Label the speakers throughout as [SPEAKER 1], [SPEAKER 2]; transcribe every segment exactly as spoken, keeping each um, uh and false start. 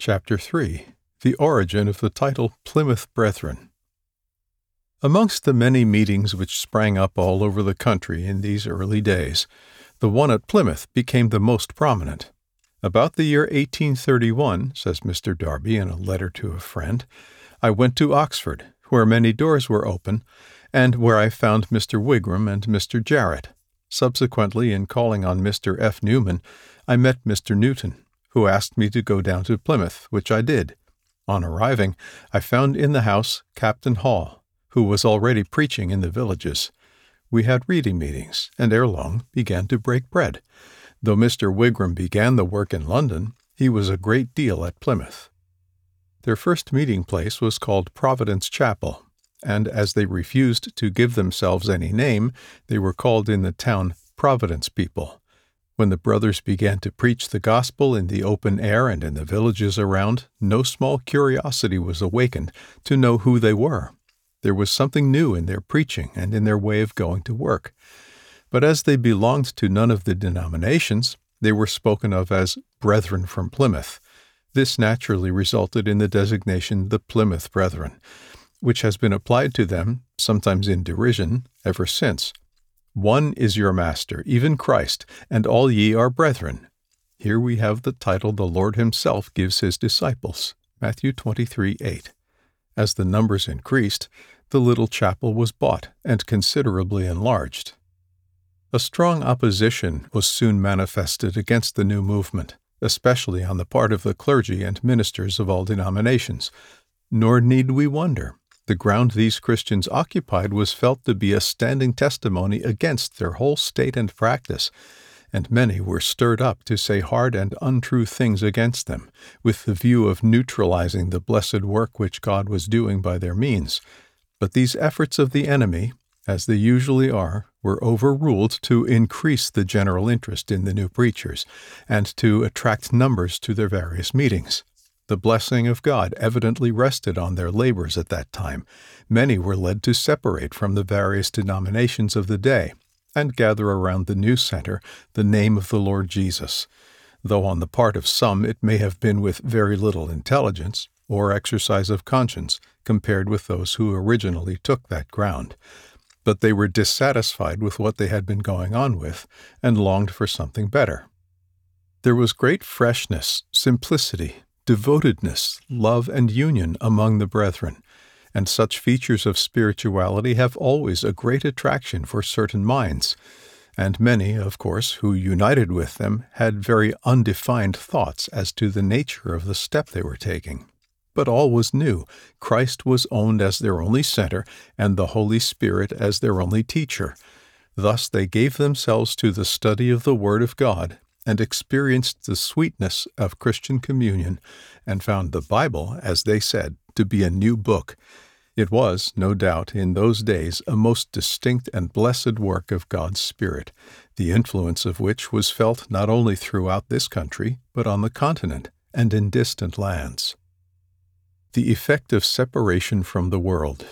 [SPEAKER 1] Chapter three. The Origin of the Title Plymouth Brethren. Amongst the many meetings which sprang up all over the country in these early days, the one at Plymouth became the most prominent. About the year eighteen thirty-one, says Mister Darby in a letter to a friend, I went to Oxford, where many doors were open, and where I found Mister Wigram and Mister Jarrett. Subsequently, in calling on Mister F. Newman, I met Mister Newton, who asked me to go down to Plymouth, which I did. On arriving, I found in the house Captain Hall, who was already preaching in the villages. We had reading meetings, and ere long began to break bread. Though Mister Wigram began the work in London, he was a great deal at Plymouth. Their first meeting place was called Providence Chapel, and as they refused to give themselves any name, they were called in the town Providence people. When the brothers began to preach the gospel in the open air and in the villages around, no small curiosity was awakened to know who they were. There was something new in their preaching and in their way of going to work. But as they belonged to none of the denominations, they were spoken of as Brethren from Plymouth. This naturally resulted in the designation the Plymouth Brethren, which has been applied to them, sometimes in derision, ever since. One is your master, even Christ, and all ye are brethren. Here we have the title the Lord himself gives his disciples, Matthew twenty-three eight. As the numbers increased, the little chapel was bought and considerably enlarged. A strong opposition was soon manifested against the new movement, especially on the part of the clergy and ministers of all denominations. Nor need we wonder. The ground these Christians occupied was felt to be a standing testimony against their whole state and practice, and many were stirred up to say hard and untrue things against them, with the view of neutralizing the blessed work which God was doing by their means. But these efforts of the enemy, as they usually are, were overruled to increase the general interest in the new preachers, and to attract numbers to their various meetings. The blessing of God evidently rested on their labors at that time. Many were led to separate from the various denominations of the day and gather around the new center the name of the Lord Jesus, though on the part of some it may have been with very little intelligence or exercise of conscience compared with those who originally took that ground. But they were dissatisfied with what they had been going on with and longed for something better. There was great freshness, simplicity, devotedness, love, and union among the brethren, and such features of spirituality have always a great attraction for certain minds, and many, of course, who united with them had very undefined thoughts as to the nature of the step they were taking. But all was new. Christ was owned as their only center, and the Holy Spirit as their only teacher. Thus they gave themselves to the study of the Word of God, and experienced the sweetness of Christian communion, and found the Bible, as they said, to be a new book. It was, no doubt, in those days a most distinct and blessed work of God's Spirit, the influence of which was felt not only throughout this country, but on the continent and in distant lands. The effect of separation from the world.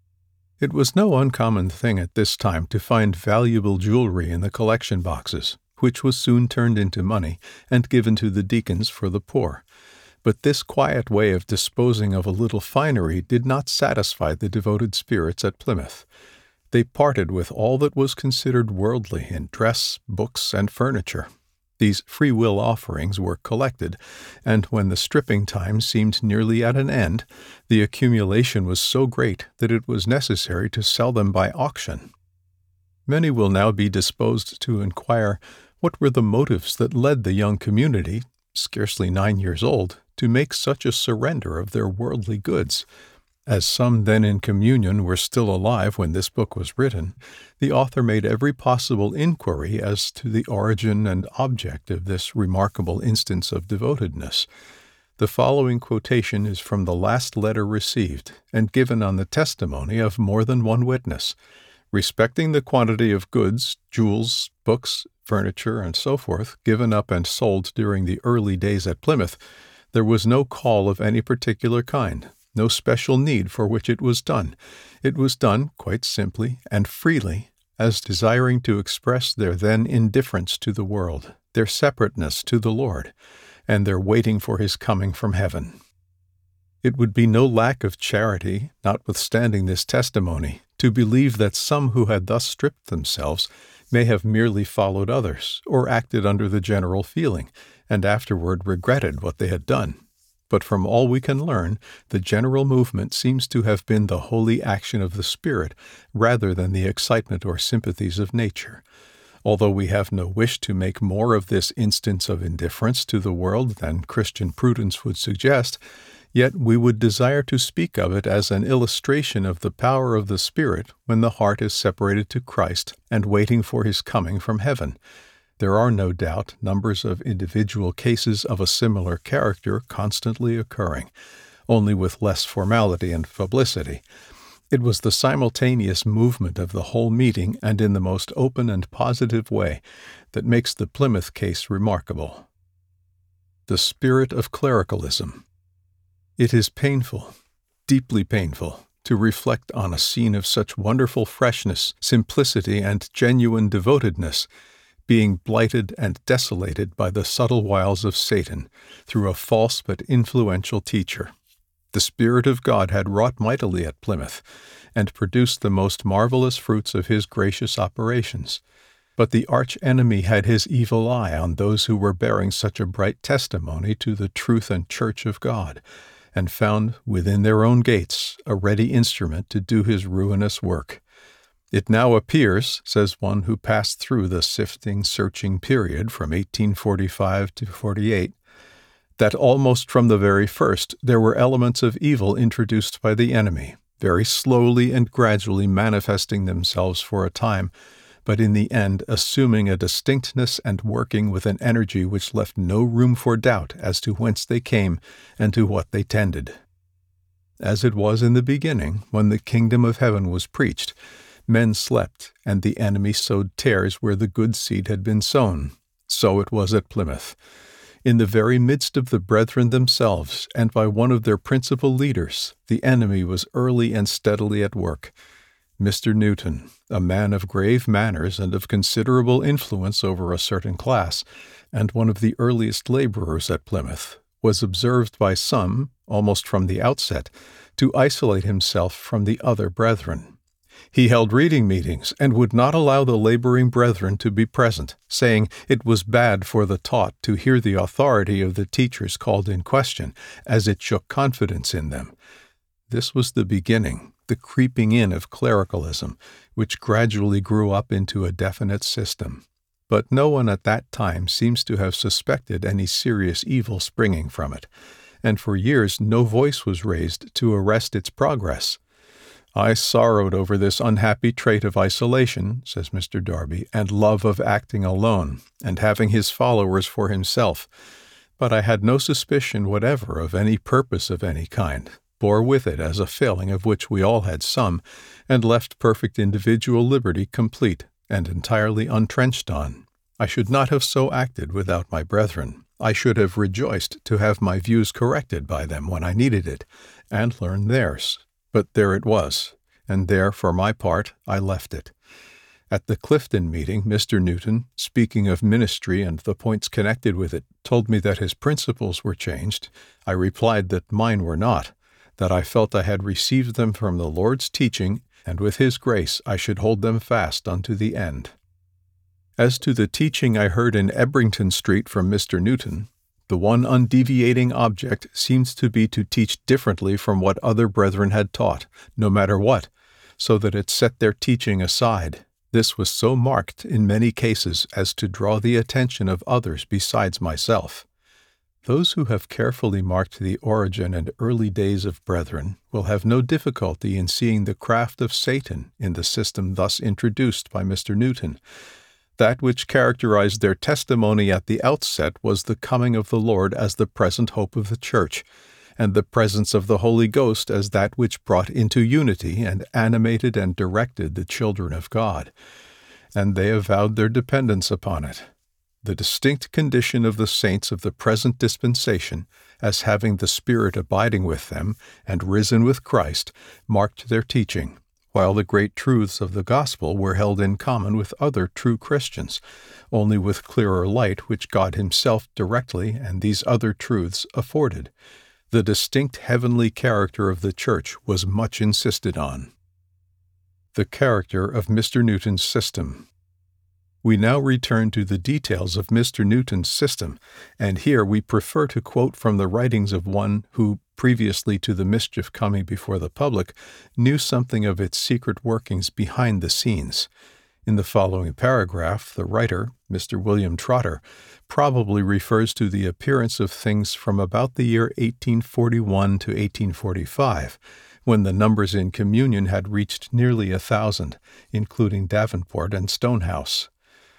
[SPEAKER 1] It was no uncommon thing at this time to find valuable jewelry in the collection boxes, which was soon turned into money and given to the deacons for the poor. But this quiet way of disposing of a little finery did not satisfy the devoted spirits at Plymouth. They parted with all that was considered worldly in dress, books, and furniture. These free-will offerings were collected, and when the stripping time seemed nearly at an end, the accumulation was so great that it was necessary to sell them by auction. Many will now be disposed to inquire what were the motives that led the young community, scarcely nine years old, to make such a surrender of their worldly goods. As some then in communion were still alive when this book was written, the author made every possible inquiry as to the origin and object of this remarkable instance of devotedness. The following quotation is from the last letter received, and given on the testimony of more than one witness. Respecting the quantity of goods, jewels, books, furniture, and so forth, given up and sold during the early days at Plymouth, there was no call of any particular kind, no special need for which it was done. It was done, quite simply and freely, as desiring to express their then indifference to the world, their separateness to the Lord, and their waiting for his coming from heaven. It would be no lack of charity, notwithstanding this testimony, to believe that some who had thus stripped themselves may have merely followed others, or acted under the general feeling, and afterward regretted what they had done. But from all we can learn, the general movement seems to have been the holy action of the Spirit, rather than the excitement or sympathies of nature. Although we have no wish to make more of this instance of indifference to the world than Christian prudence would suggest, yet we would desire to speak of it as an illustration of the power of the Spirit when the heart is separated to Christ and waiting for his coming from heaven. There are no doubt numbers of individual cases of a similar character constantly occurring, only with less formality and publicity. It was the simultaneous movement of the whole meeting, and in the most open and positive way, that makes the Plymouth case remarkable. The spirit of clericalism. It is painful, deeply painful, to reflect on a scene of such wonderful freshness, simplicity, and genuine devotedness, being blighted and desolated by the subtle wiles of Satan through a false but influential teacher. The Spirit of God had wrought mightily at Plymouth, and produced the most marvelous fruits of his gracious operations. But the arch-enemy had his evil eye on those who were bearing such a bright testimony to the truth and church of God, and found within their own gates a ready instrument to do his ruinous work. It now appears, says one who passed through the sifting, searching period from eighteen forty-five to forty-eight, that almost from the very first there were elements of evil introduced by the enemy, very slowly and gradually manifesting themselves for a time, but in the end assuming a distinctness and working with an energy which left no room for doubt as to whence they came and to what they tended. As it was in the beginning, when the kingdom of heaven was preached, men slept, and the enemy sowed tares where the good seed had been sown. So it was at Plymouth. In the very midst of the brethren themselves, and by one of their principal leaders, the enemy was early and steadily at work. Mister Newton, a man of grave manners and of considerable influence over a certain class, and one of the earliest laborers at Plymouth, was observed by some, almost from the outset, to isolate himself from the other brethren. He held reading meetings and would not allow the laboring brethren to be present, saying it was bad for the taught to hear the authority of the teachers called in question, as it shook confidence in them. This was the beginning, the creeping in of clericalism, which gradually grew up into a definite system. But no one at that time seems to have suspected any serious evil springing from it, and for years no voice was raised to arrest its progress. I sorrowed over this unhappy trait of isolation, says Mister Darby, and love of acting alone, and having his followers for himself. But I had no suspicion whatever of any purpose of any kind, bore with it as a failing of which we all had some, and left perfect individual liberty complete and entirely untrenched on. I should not have so acted without my brethren. I should have rejoiced to have my views corrected by them when I needed it, and learn theirs. But there it was, and there, for my part, I left it. At the Clifton meeting, Mister Newton, speaking of ministry and the points connected with it, told me that his principles were changed. I replied that mine were not, that I felt I had received them from the Lord's teaching, and with his grace I should hold them fast unto the end. As to the teaching I heard in Ebrington Street from Mister Newton, the one undeviating object seemed to be to teach differently from what other brethren had taught, no matter what, so that it set their teaching aside. This was so marked in many cases as to draw the attention of others besides myself. Those who have carefully marked the origin and early days of brethren will have no difficulty in seeing the craft of Satan in the system thus introduced by Mister Newton. That which characterized their testimony at the outset was the coming of the Lord as the present hope of the Church, and the presence of the Holy Ghost as that which brought into unity and animated and directed the children of God. And they avowed their dependence upon it. The distinct condition of the saints of the present dispensation, as having the Spirit abiding with them and risen with Christ, marked their teaching, while the great truths of the gospel were held in common with other true Christians, only with clearer light which God himself directly and these other truths afforded. The distinct heavenly character of the Church was much insisted on. The character of Mister Newton's system. We now return to the details of Mister Newton's system, and here we prefer to quote from the writings of one who, previously to the mischief coming before the public, knew something of its secret workings behind the scenes. In the following paragraph, the writer, Mister William Trotter, probably refers to the appearance of things from about the year eighteen forty-one to eighteen forty-five, when the numbers in communion had reached nearly a thousand, including Davenport and Stonehouse.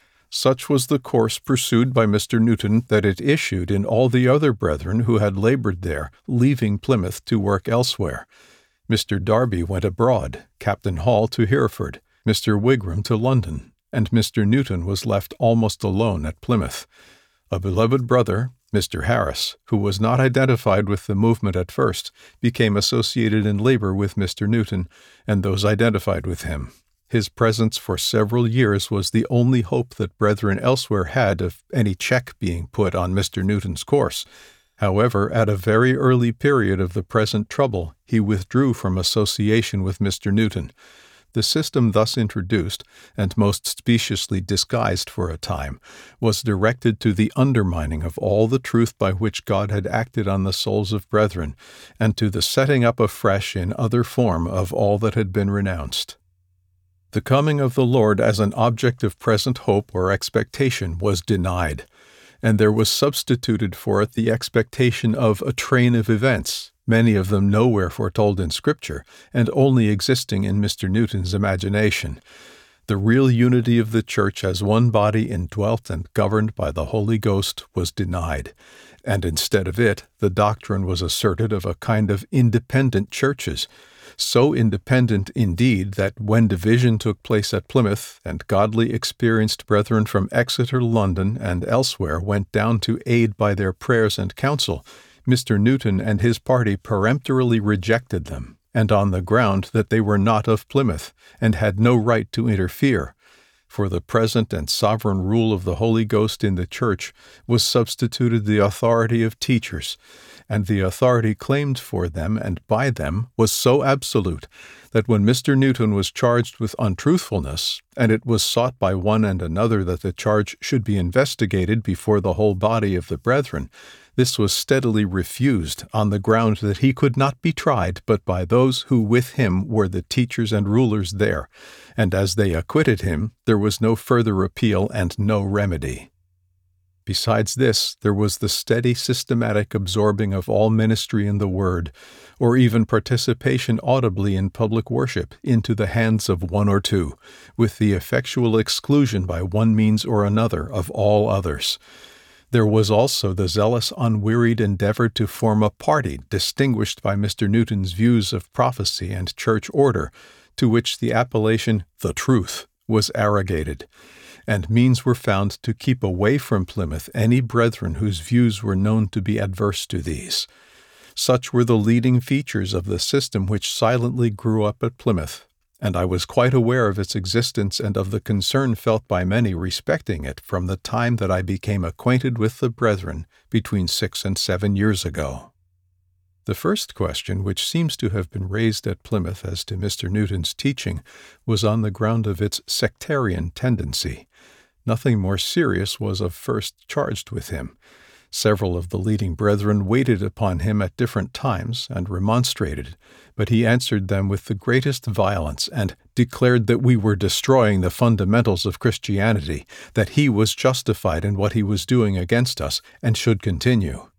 [SPEAKER 1] Such was the course pursued by Mister Newton that it issued in all the other brethren who had labored there, leaving Plymouth to work elsewhere. Mister Darby went abroad, Captain Hall to Hereford, Mister Wigram to London, and Mister Newton was left almost alone at Plymouth. A beloved brother, Mister Harris, who was not identified with the movement at first, became associated in labor with Mister Newton and those identified with him. His presence for several years was the only hope that brethren elsewhere had of any check being put on Mister Newton's course. However, at a very early period of the present trouble, he withdrew from association with Mister Newton. The system thus introduced, and most speciously disguised for a time, was directed to the undermining of all the truth by which God had acted on the souls of brethren, and to the setting up afresh in other form of all that had been renounced. The coming of the Lord as an object of present hope or expectation was denied, and there was substituted for it the expectation of a train of events, many of them nowhere foretold in Scripture, and only existing in Mister Newton's imagination. The real unity of the Church as one body indwelt and governed by the Holy Ghost was denied, and instead of it the doctrine was asserted of a kind of independent churches, so independent indeed that when division took place at Plymouth, and godly experienced brethren from Exeter, London, and elsewhere went down to aid by their prayers and counsel, Mister Newton and his party peremptorily rejected them, and on the ground that they were not of Plymouth, and had no right to interfere. For the present and sovereign rule of the Holy Ghost in the Church was substituted the authority of teachers, and the authority claimed for them and by them was so absolute that when Mister Newton was charged with untruthfulness, and it was sought by one and another that the charge should be investigated before the whole body of the brethren, this was steadily refused on the ground that he could not be tried but by those who with him were the teachers and rulers there, and as they acquitted him, there was no further appeal and no remedy. Besides this, there was the steady systematic absorbing of all ministry in the Word, or even participation audibly in public worship, into the hands of one or two, with the effectual exclusion by one means or another of all others. There was also the zealous, unwearied endeavor to form a party distinguished by Mister Newton's views of prophecy and church order, to which the appellation "the truth" was arrogated, and means were found to keep away from Plymouth any brethren whose views were known to be adverse to these. Such were the leading features of the system which silently grew up at Plymouth, and I was quite aware of its existence and of the concern felt by many respecting it from the time that I became acquainted with the brethren between six and seven years ago. The first question which seems to have been raised at Plymouth as to Mister Newton's teaching was on the ground of its sectarian tendency. Nothing more serious was of first charged with him. Several of the leading brethren waited upon him at different times and remonstrated, but he answered them with the greatest violence and declared that we were destroying the fundamentals of Christianity, that he was justified in what he was doing against us and should continue.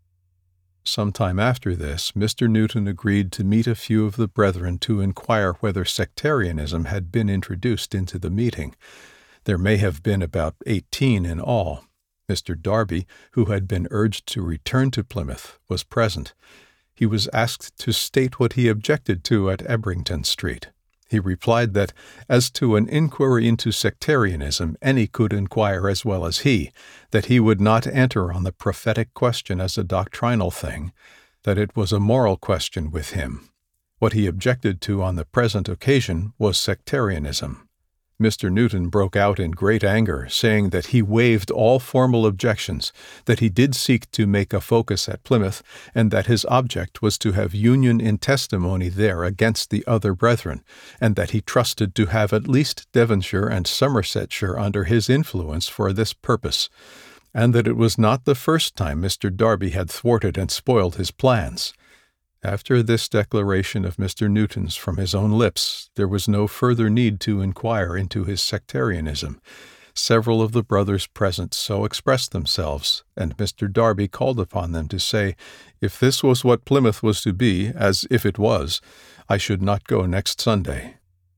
[SPEAKER 1] Some time after this, Mister Newton agreed to meet a few of the brethren to inquire whether sectarianism had been introduced into the meeting. There may have been about eighteen in all. Mister Darby, who had been urged to return to Plymouth, was present. He was asked to state what he objected to at Ebrington Street. He replied that, as to an inquiry into sectarianism, any could inquire as well as he, that he would not enter on the prophetic question as a doctrinal thing, that it was a moral question with him. What he objected to on the present occasion was sectarianism. Mister Newton broke out in great anger, saying that he waived all formal objections, that he did seek to make a focus at Plymouth, and that his object was to have union in testimony there against the other brethren, and that he trusted to have at least Devonshire and Somersetshire under his influence for this purpose, and that it was not the first time Mister Darby had thwarted and spoiled his plans. After this declaration of Mister Newton's from his own lips, there was no further need to inquire into his sectarianism. Several of the brothers present so expressed themselves, and Mister Darby called upon them to say, if this was what Plymouth was to be, as if it was, I should not go next Sunday.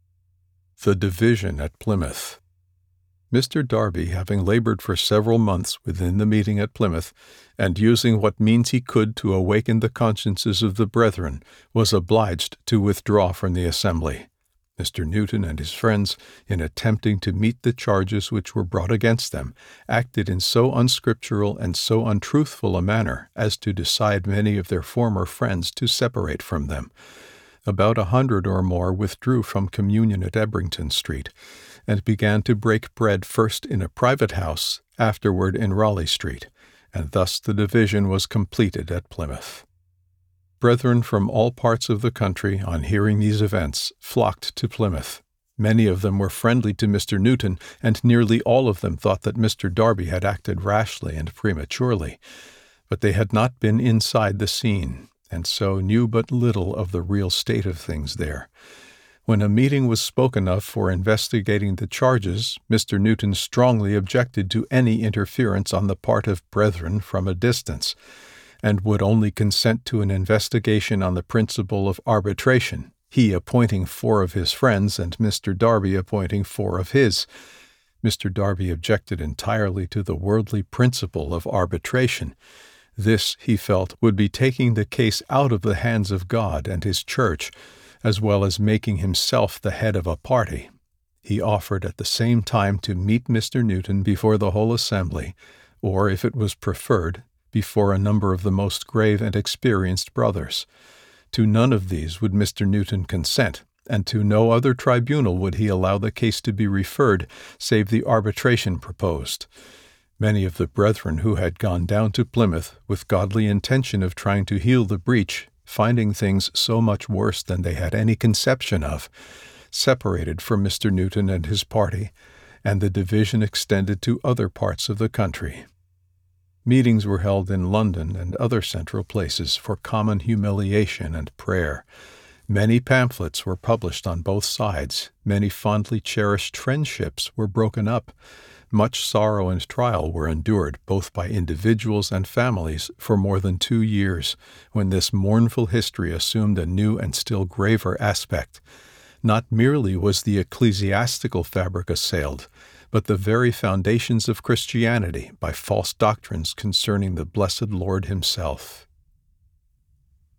[SPEAKER 1] The division at Plymouth. Mister Darby, having labored for several months within the meeting at Plymouth, and using what means he could to awaken the consciences of the brethren, was obliged to withdraw from the assembly. Mister Newton and his friends, in attempting to meet the charges which were brought against them, acted in so unscriptural and so untruthful a manner as to decide many of their former friends to separate from them. About a hundred or more withdrew from communion at Ebrington Street, and began to break bread first in a private house, afterward in Raleigh Street, and thus the division was completed at Plymouth. Brethren from all parts of the country, on hearing these events, flocked to Plymouth. Many of them were friendly to Mister Newton, and nearly all of them thought that Mister Darby had acted rashly and prematurely, but they had not been inside the scene, and so knew but little of the real state of things there. When a meeting was spoken of for investigating the charges, Mister Newton strongly objected to any interference on the part of brethren from a distance, and would only consent to an investigation on the principle of arbitration, he appointing four of his friends and Mister Darby appointing four of his. Mister Darby objected entirely to the worldly principle of arbitration. This, he felt, would be taking the case out of the hands of God and His Church, as well as making himself the head of a party. He offered at the same time to meet Mister Newton before the whole assembly, or, if it was preferred, before a number of the most grave and experienced brothers. To none of these would Mister Newton consent, and to no other tribunal would he allow the case to be referred, save the arbitration proposed. Many of the brethren who had gone down to Plymouth with godly intention of trying to heal the breach, finding things so much worse than they had any conception of, separated from Mister Newton and his party, and the division extended to other parts of the country. Meetings were held in London and other central places for common humiliation and prayer. Many pamphlets were published on both sides. Many fondly cherished friendships were broken up. Much sorrow and trial were endured both by individuals and families for more than two years, when this mournful history assumed a new and still graver aspect. Not merely was the ecclesiastical fabric assailed, but the very foundations of Christianity by false doctrines concerning the blessed Lord Himself.